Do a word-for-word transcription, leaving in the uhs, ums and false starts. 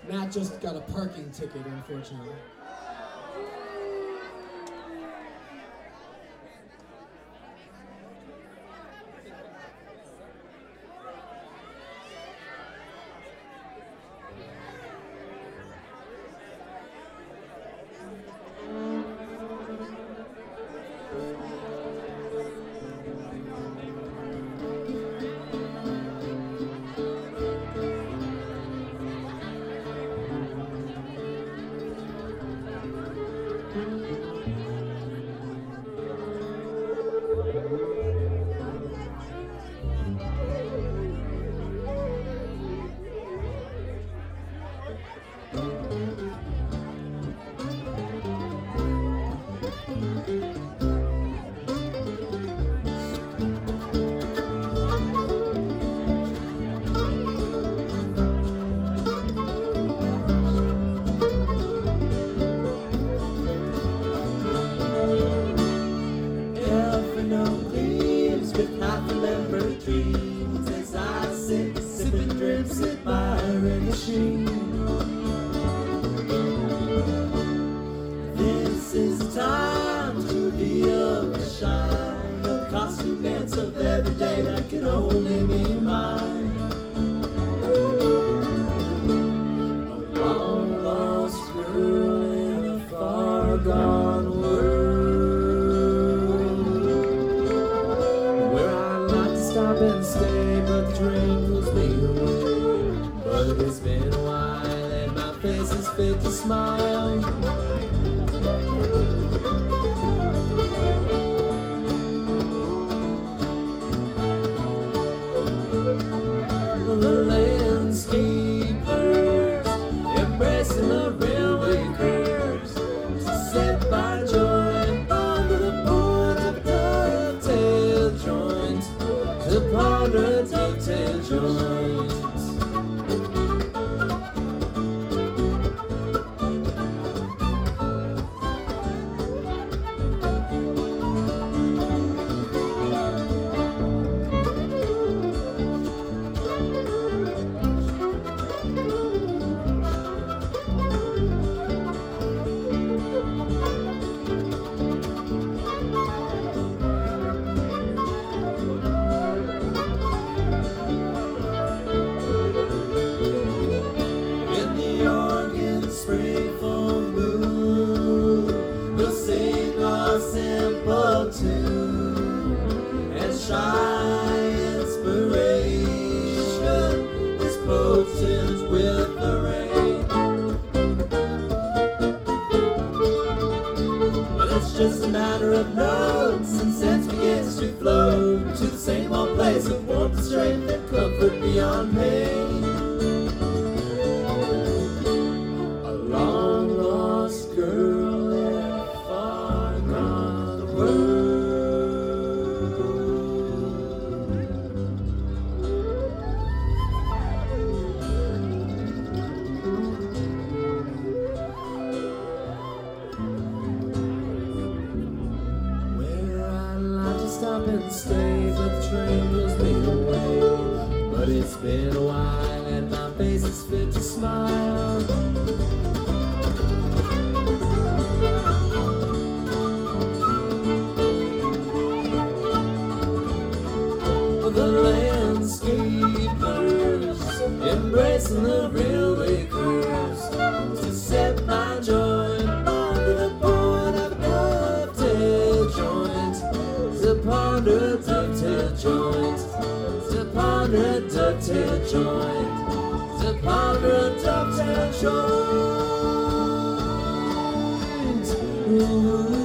Matt just got a parking ticket, unfortunately. This is the time to reveal the shine of costume dance of every day that can only be mine. A long lost girl in a far gone world, where I'd like to stop and stay, but the train pulls me away. But it's been a while and my face is fit to smile. The landscapers embracing the railway curves to set by joy under the board of dovetail joints, to ponder dovetail joints. Just a matter of notes, and sense begins to flow to the same old place of warmth and strength and comfort beyond pain. A long lost girl in a far gone world. Stop and stay, but the train pulls me away. But it's been a while and my face is fit to smile. The landscapers embracing the railway curves to set my joy under the board of dovetail joints, to ponder dovetail joints, to ponder dovetail joints, to ponder dovetail joints. Ooh.